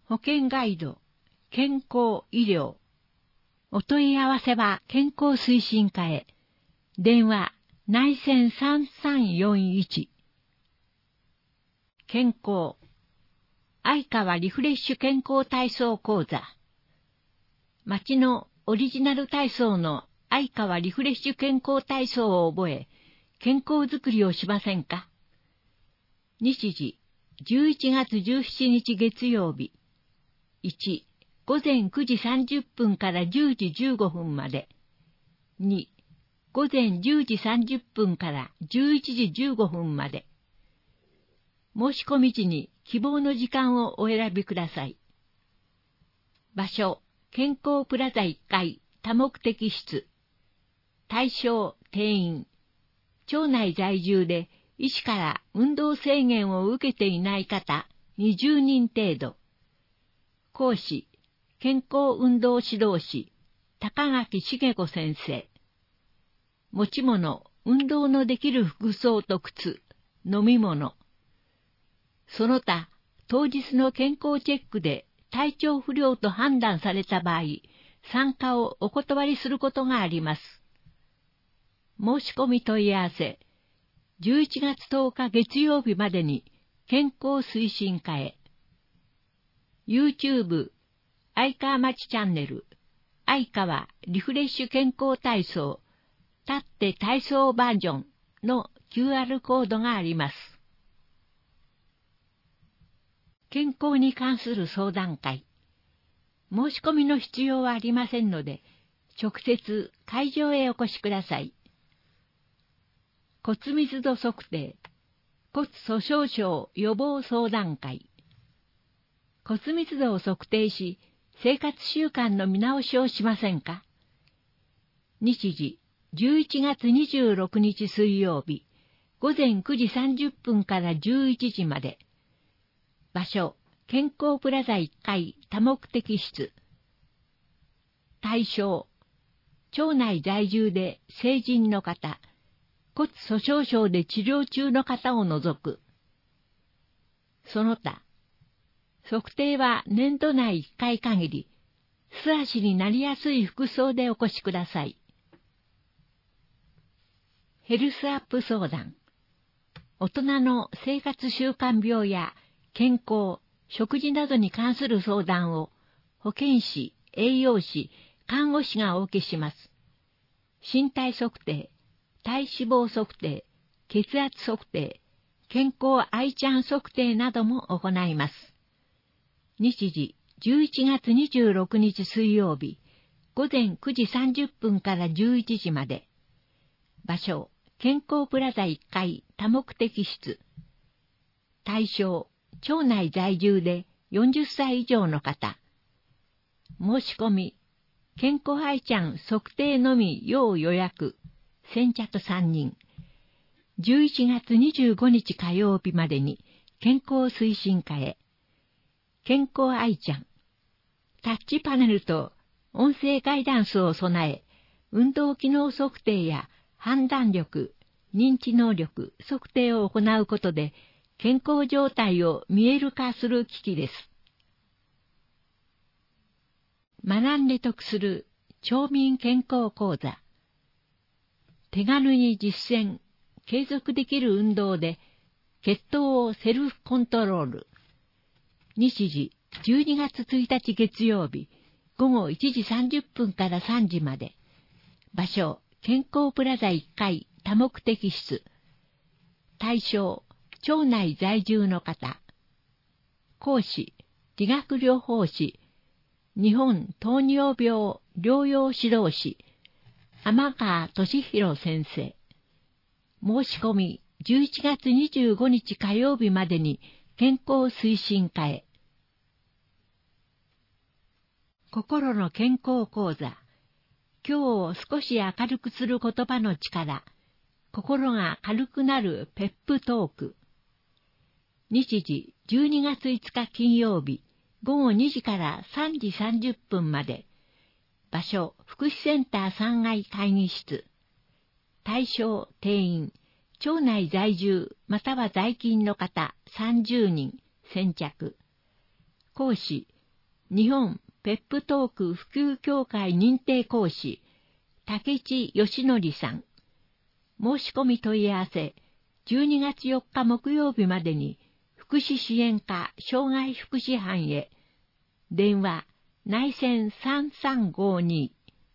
保険ガイド、健康医療。お問い合わせは健康推進課へ。電話、内線3341。健康。相川リフレッシュ健康体操講座。町のオリジナル体操の相川リフレッシュ健康体操を覚え、健康づくりをしませんか？日時、11月17日月曜日。1、午前9時30分から10時15分まで。2、午前10時30分から11時15分まで。申し込み時に希望の時間をお選びください。場所、健康プラザ1階多目的室。対象、定員。町内在住で医師から運動制限を受けていない方20人程度。講師、健康運動指導士、高垣茂子先生。持ち物、運動のできる服装と靴、飲み物。その他、当日の健康チェックで体調不良と判断された場合、参加をお断りすることがあります。申し込み問い合わせ、11月10日月曜日までに健康推進課へ。YouTube、相川町チャンネル、相川リフレッシュ健康体操、立って体操バージョンの QR コードがあります。健康に関する相談会。申し込みの必要はありませんので、直接会場へお越しください。骨密度測定、骨粗鬆症予防相談会。骨密度を測定し、生活習慣の見直しをしませんか？日時、11月26日水曜日、午前9時30分から11時まで。場所、健康プラザ1階多目的室。対象、町内在住で成人の方、骨粗鬆症で治療中の方を除く。その他、測定は年度内1回限り、素足になりやすい服装でお越しください。ヘルスアップ相談。大人の生活習慣病や健康、食事などに関する相談を保健師、栄養士、看護師がお受けします。身体測定、体脂肪測定、血圧測定、健康アイちゃん測定なども行います。日時、11月26日水曜日、午前9時30分から11時まで。場所、健康プラザ1階多目的室。対象、町内在住で40歳以上の方。申し込み、健康愛ちゃん測定のみ要予約、先着3人。11月25日火曜日までに健康推進課へ。健康愛ちゃん。タッチパネルと音声ガイダンスを備え、運動機能測定や判断力、認知能力測定を行うことで、健康状態を見える化する機器です。学んで得する町民健康講座。手軽に実践、継続できる運動で、血糖をセルフコントロール。日時、12月1日月曜日、午後1時30分から3時まで。場所、健康プラザ1階多目的室。対象、町内在住の方。講師、理学療法士、日本糖尿病療養指導士、天川俊弘先生。申し込み、11月25日火曜日までに健康推進課へ。心の健康講座。今日を少し明るくする言葉の力。心が軽くなるペップトーク。日時、12月5日金曜日、午後2時から3時30分まで。場所、福祉センター3階会議室。対象、定員、町内在住または在勤の方30人、先着。講師、 日本ペップトーク普及協会認定講師、竹地義則さん。申し込み問い合わせ、12月4日木曜日までに、福祉支援課障害福祉班へ。電話、内線3352。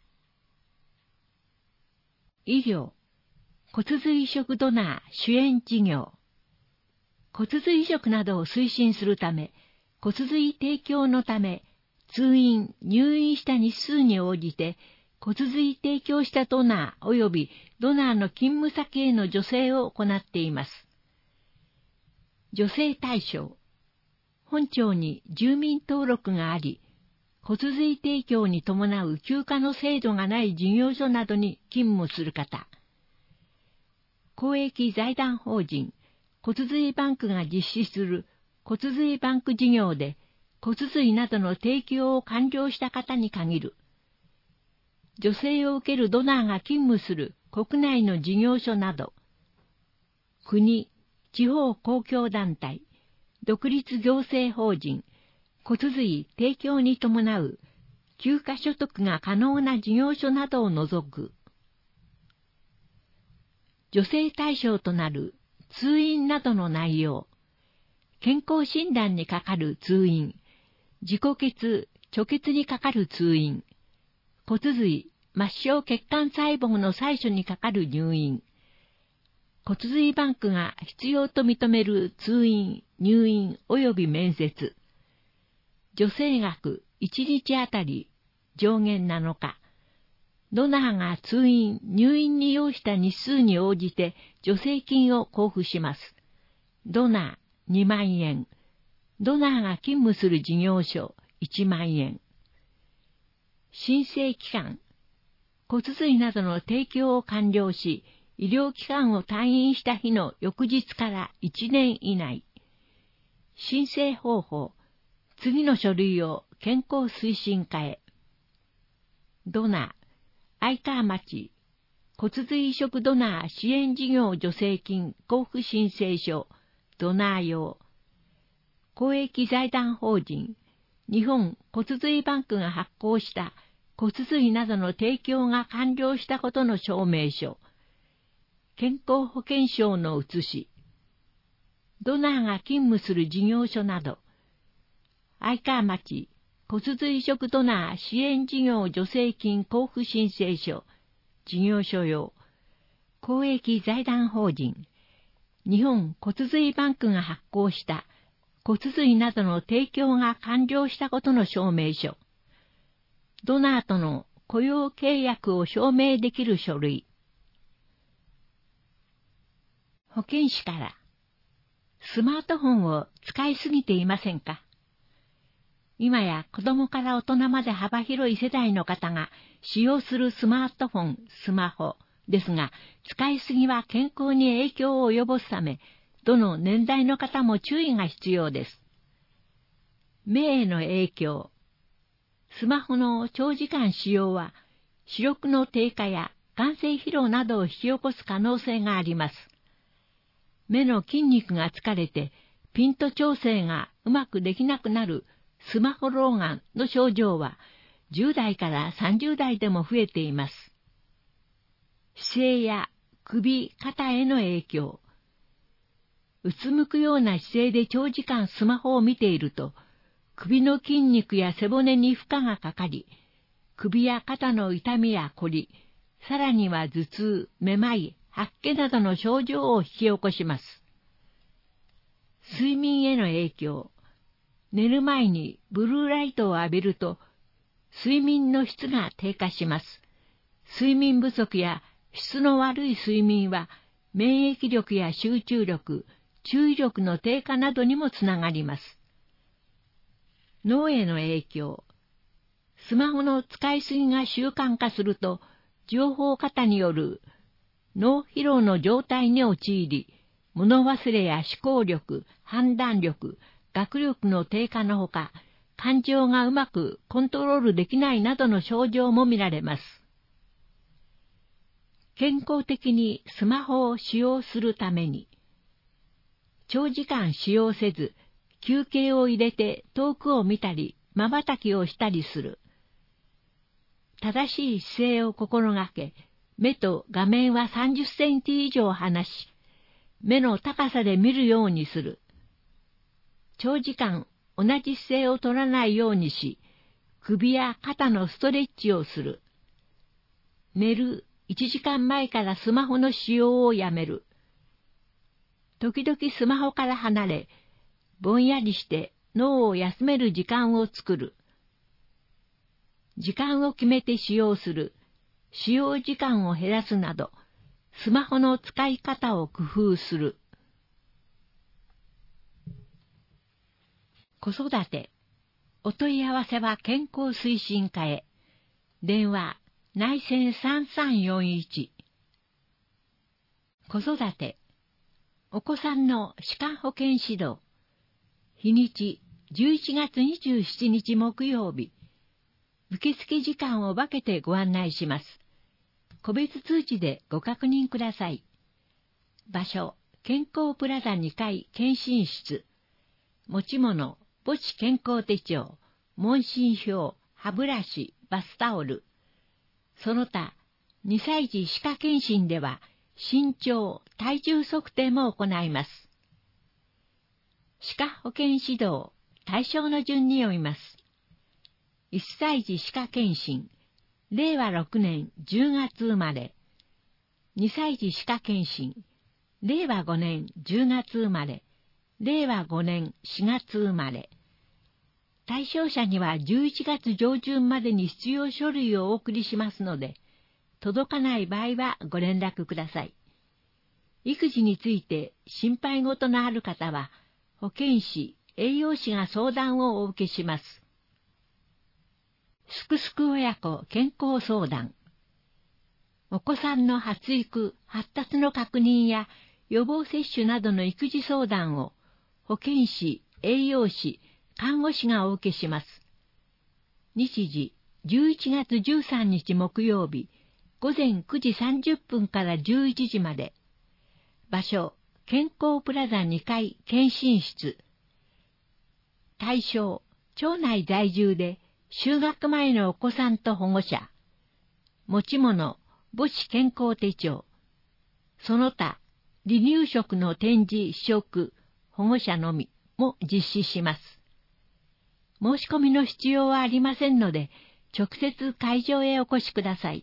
医療、骨髄移植ドナー支援事業。骨髄移植などを推進するため、骨髄提供のため、通院・入院した日数に応じて、骨髄提供したドナー及びドナーの勤務先への助成を行っています。助成対象。本庁に住民登録があり、骨髄提供に伴う休暇の制度がない事業所などに勤務する方。公益財団法人骨髄バンクが実施する骨髄バンク事業で骨髄などの提供を完了した方に限る。助成を受けるドナーが勤務する国内の事業所など、国、地方公共団体、独立行政法人、骨髄提供に伴う休暇所得が可能な事業所などを除く。助成対象となる通院などの内容、健康診断にかかる通院、自己血、貯血にかかる通院、骨髄、末梢血管細胞の採取にかかる入院、骨髄バンクが必要と認める通院、入院及び面接、助成額1日あたり上限7日、ドナーが通院・入院に要した日数に応じて助成金を交付します。ドナー2万円、ドナーが勤務する事業所1万円。申請期間、骨髄などの提供を完了し、医療機関を退院した日の翌日から1年以内。申請方法、次の書類を健康推進課へ。ドナー、愛川町、骨髄移植ドナー支援事業助成金交付申請書、ドナー用。公益財団法人、日本骨髄バンクが発行した骨髄などの提供が完了したことの証明書、健康保険証の写し、ドナーが勤務する事業所など、愛川町骨髄移植ドナー支援事業助成金交付申請書、事業所用、公益財団法人、日本骨髄バンクが発行した骨髄などの提供が完了したことの証明書、ドナーとの雇用契約を証明できる書類。保健師から、スマートフォンを使いすぎていませんか？今や子供から大人まで幅広い世代の方が使用するスマートフォン、スマホですが、使いすぎは健康に影響を及ぼすため、どの年代の方も注意が必要です。目への影響。スマホの長時間使用は、視力の低下や眼性疲労などを引き起こす可能性があります。目の筋肉が疲れて、ピント調整がうまくできなくなるスマホ老眼の症状は、10代から30代でも増えています。姿勢や首、肩への影響。うつむくような姿勢で長時間スマホを見ていると、首の筋肉や背骨に負荷がかかり、首や肩の痛みやこり、さらには頭痛、めまい、吐き気などの症状を引き起こします。睡眠への影響。寝る前にブルーライトを浴びると、睡眠の質が低下します。睡眠不足や質の悪い睡眠は、免疫力や集中力、注意力の低下などにもつながります。脳への影響。スマホの使いすぎが習慣化すると、情報過多による脳疲労の状態に陥り、物忘れや思考力、判断力、学力の低下のほか、感情がうまくコントロールできないなどの症状も見られます。健康的にスマホを使用するために、長時間使用せず、休憩を入れて遠くを見たり、 瞬きをしたりする。正しい姿勢を心がけ、目と画面は30センチ以上離し、目の高さで見るようにする。長時間同じ姿勢を取らないようにし、首や肩のストレッチをする。寝る1時間前からスマホの使用をやめる。時々スマホから離れ、ぼんやりして脳を休める時間を作る。時間を決めて使用する。使用時間を減らすなど、スマホの使い方を工夫する。子育て。お問い合わせは健康推進課へ。電話、内線3341。子育て。お子さんの歯科保健指導。日にち、11月27日木曜日。受付時間を分けてご案内します。個別通知でご確認ください。場所、健康プラザ2階検診室。持ち物、母子健康手帳、問診票、歯ブラシ、バスタオル。その他、2歳児歯科検診では、身長、体重測定も行います。歯科保健指導、対象の順に読みます。1歳児歯科検診、令和6年10月生まれ。2歳児歯科検診、令和5年10月生まれ。令和5年4月生まれ。対象者には11月上旬までに必要書類をお送りしますので、届かない場合はご連絡ください。育児について心配事のある方は、保健師、栄養士が相談をお受けします。すくすく親子健康相談。お子さんの発育、発達の確認や予防接種などの育児相談を保健師、栄養士、看護師がお受けします。日時、11月13日木曜日、午前9時30分から11時まで。場所、健康プラザ2階検診室。対象、町内在住で就学前のお子さんと保護者。持ち物、母子健康手帳。その他、離乳食の展示、試食、保護者のみも実施します。申し込みの必要はありませんので、直接会場へお越しください。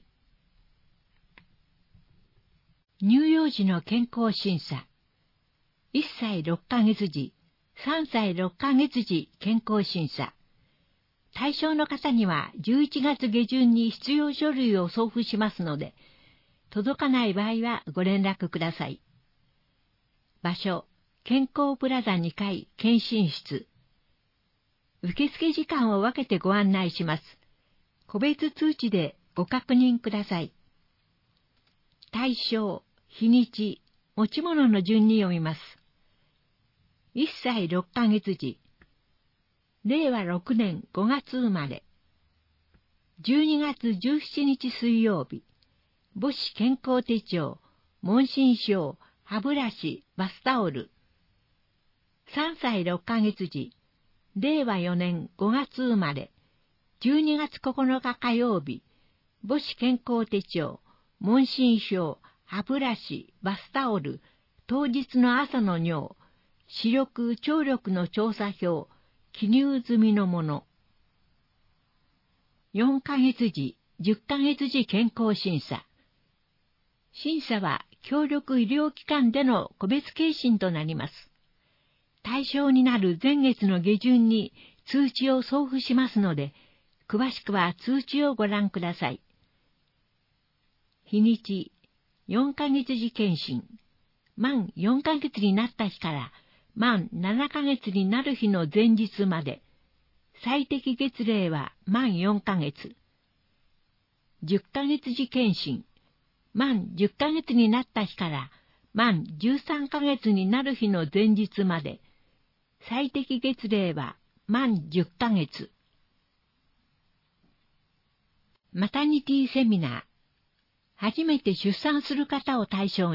乳幼児の健康審査。1歳6ヶ月時、3歳6ヶ月時健康審査。対象の方には11月下旬に必要書類を送付しますので、届かない場合はご連絡ください。場所、健康プラザ2階検診室。受付時間を分けてご案内します。個別通知でご確認ください。対象、日にち、持ち物の順に読みます。1歳6ヶ月時。令和6年5月生まれ。12月17日水曜日。母子健康手帳、問診票、歯ブラシ、バスタオル。3歳6ヶ月時。令和4年5月生まれ。12月9日火曜日。母子健康手帳、問診票、歯ブラシ、バスタオル、当日の朝の尿、視力・聴力の調査票、記入済みのもの。4ヶ月時、10ヶ月時健康審査。審査は協力医療機関での個別検診となります。対象になる前月の下旬に通知を送付しますので、詳しくは通知をご覧ください。日にち、4ヶ月時検診。満4ヶ月になった日から満7ヶ月になる日の前日まで。最適月齢は満4ヶ月。10ヶ月時検診。満10ヶ月になった日から満13ヶ月になる日の前日まで。最適月齢は満10ヶ月。マタニティセミナー。初めて出産する方を対象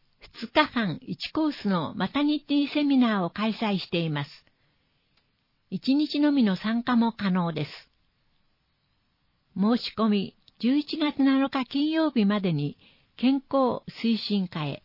に、2日間1コースのマタニティセミナーを開催しています。 1日のみの参加も可能です。申し込み11月7日金曜日までに健康推進課へ。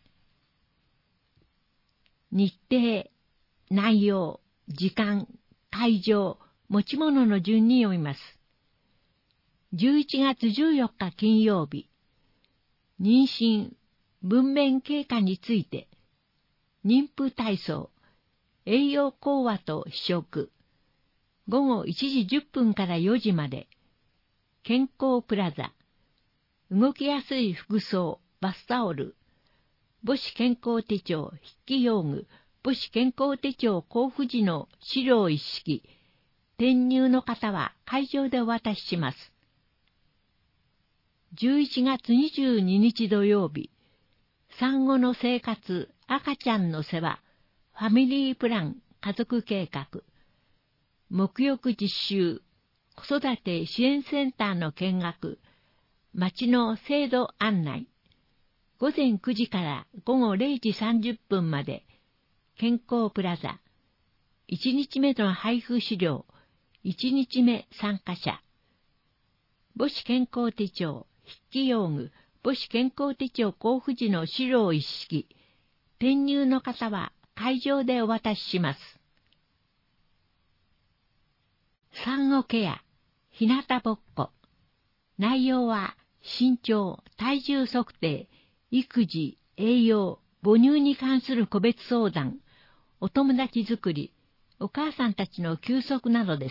日程、内容、時間、会場、持ち物の順に読みます。11月14日金曜日、妊娠、分娩経過について、妊婦体操、栄養講話と試食、午後1時10分から4時まで、健康プラザ、動きやすい服装、バスタオル、母子健康手帳、筆記用具、母子健康手帳交付時の資料一式、転入の方は会場でお渡しします。11月22日土曜日、産後の生活、赤ちゃんの世話、ファミリープラン、家族計画、沐浴実習、子育て支援センターの見学、町の制度案内、午前9時から午後0時30分まで、健康プラザ、1日目の配布資料、1日目参加者、母子健康手帳、筆記用具、母子健康手帳交付時の資料一式、転入の方は会場でお渡しします。産後ケア、日向ぼっこ。内容は身長、体重測定、育児、栄養、母乳に関する個別相談、お友達作り、お母さんたちの休息などです。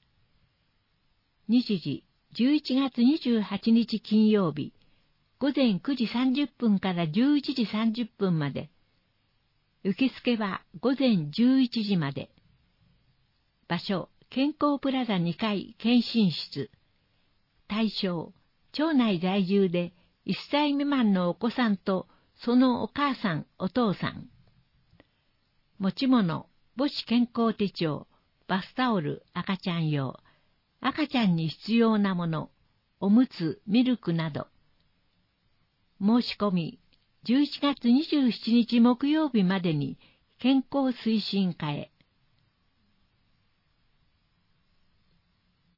日時、11月28日金曜日、午前9時30分から11時30分まで。受付は午前11時まで。場所、健康プラザ2階検診室。対象、町内在住で1歳未満のお子さんとそのお母さん、お父さん。持ち物、母子健康手帳、バスタオル、赤ちゃん用、赤ちゃんに必要なもの、おむつ、ミルクなど。申し込み、11月27日木曜日までに健康推進課へ。